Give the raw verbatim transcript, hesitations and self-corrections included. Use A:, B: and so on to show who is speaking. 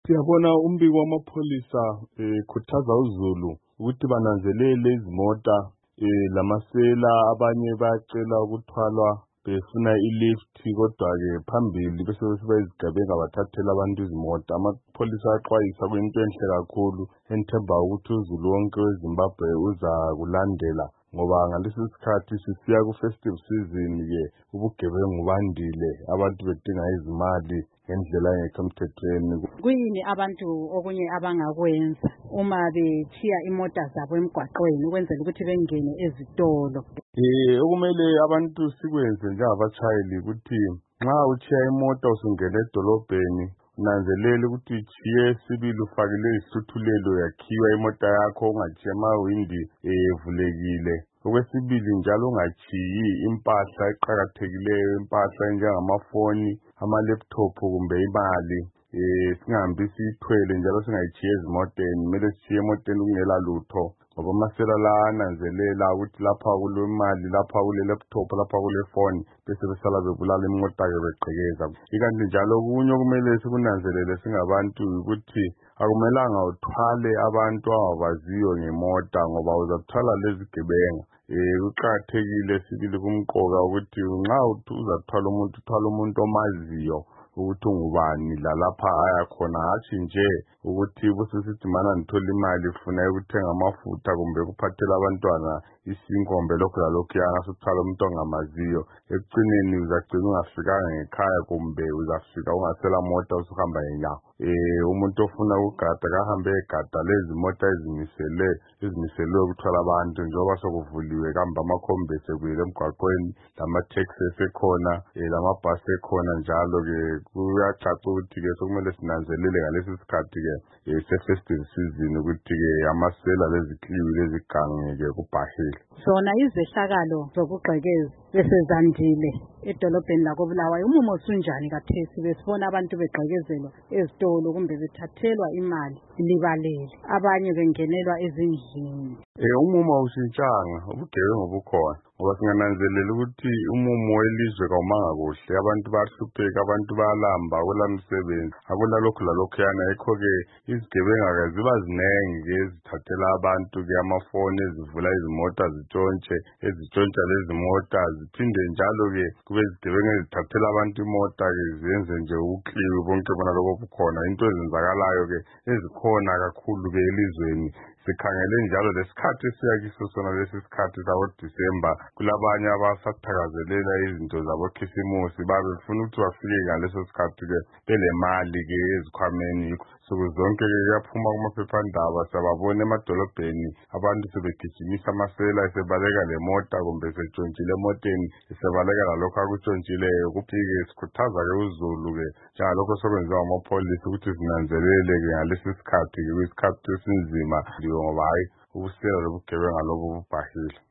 A: Siyabona umbiko wamapholisa ekhuthaza uZulu ukuthi bananzelele izimota eh lamasela abanye bayacela ukuthwalwa befuna ilift kodwa ke phambili bese beyizigebenga bathathela abantu izimota. Amapholisa axwayisa kuyinto enhle kakhulu enthemba ukuthi uZulu wonke weZimbabwe uza kulandela ngoba ngalesi sikhathi sisiya ku festive season ke ubugebengu bandile abantu bedinga izimali ngendlela engekho emthethweni.
B: Kuyini abantu okunye abangakwenza uma bethiya imota zabo emgwaqweni ukwenzela ukuthi bengene ezitolo?
A: Eh okumele abantu sikwenze njengabatshayeli ukuthi nxa uthiya imota usungena edolobheni nanzelela ukuthi uchiye sibili ufakile isithulelo yakhiwa imota yakho ungachiya amawindi evulekile. Okwesibili njalo ungachiyi impahla eqhakathekileyo, impahla enjengamafoni, ama-laptop kumbe imali eh singahambi sithwele njalo singayichiye ezimoteni, kumele sichiye emoteni kungela lutho ngoba amasela la ananzelela ukuthi lapha kulemali, lapha kule laptop, lapha kule phone bese besala bebulala imota ke beqhekeza. Ikanti njalo kunye okumele sikunanzelele singabantu ukuthi akumelanga uthwale abantu ababaziyo ngemota ngoba uzathwala lezi gebenga. Eh kuqhakathekile sibili kumqoka ukuthi nxa uzathwala umuntu uthwala umuntu omaziyo ukuthi ungubani lalapha aya khona, hatshi nje ukuthi busisithi mana ngithola imali ufuna ukuthenga amafutha kumbe ukuphathela abantwana isinkombe lokho lalokho yangasuthala umuntu ongamaziyo. Ekucineni uzagcina ungafikanga ngekhaya kumbe uzafika ungasela mota usuhamba ngenyawo. Eh umuntu ofuna ukugada kahambe egada lezi mota ezimisele ezimiselwe ukuthwala abantu njengoba sokuvuliwe kamba amakhombese kuyile emgwaqweni lama taxis ekhona lamabhasi ekhona njalo ke kuyacaca ukuthi ke sokumele sinanzelele ngalesi sikhathi ke se-festive season ukuthi ke amasela lezikliwi lezigange ke kubhahile.
B: Zona izehlakalo zokugqekeza besezandile edolobheni lakoBulawayo. Umumo usunjani kathesi besibona abantu begqekezelwa ezitolo kumbe bethathelwa imali libalele, abanye bengenelwa ezindlini?
A: Eh umumo usintshanga, ubugebengu bukhona ngoba singananzelela ukuthi umumo welizwe kawumanga kuhle, abantu bayahlupheka, abantu bayalamba, akulamsebenzi, akulalokhu lalokhu yana. Yikho ke izigebenga ke ziba zinengi ke ezithathela abantu ke amafoni, ezivula izimota zitshontshe, ezitshontsha lezi mota ziphinde njalo ke kube izigebenga ezithathela abantu imota ke zenze nje ukliwi bonke bona lokho bukhona. Into ezenzakalayo ke ezikhona kakhulu ke elizweni. Sikhangele njalo lesikhathi siyakiso sona lesi sikhathi sabo December, kulabanye abasathakazelela izinto zabo Khisimusi babefuna ukuthi bafike ngaleso sikhathi ke belemali ke ezikhwameni. Suku zonke ke kuyaphuma kumaphephandaba sababona emadolobheni abantu sebegijimisa amasela esebaleka lemota kumbe setshontshile emoteni esebaleka lalokho akutshontshileyo. Kuphi-ke sikhuthaza ke uZulu ke njengalokho sokwenziwa amapholisa ukuthi sinanzelele ke ngalesi sikhathi ke kuyisikhathi esinzima ngoba hayi ubusela lobugebenga lobu bubhahile.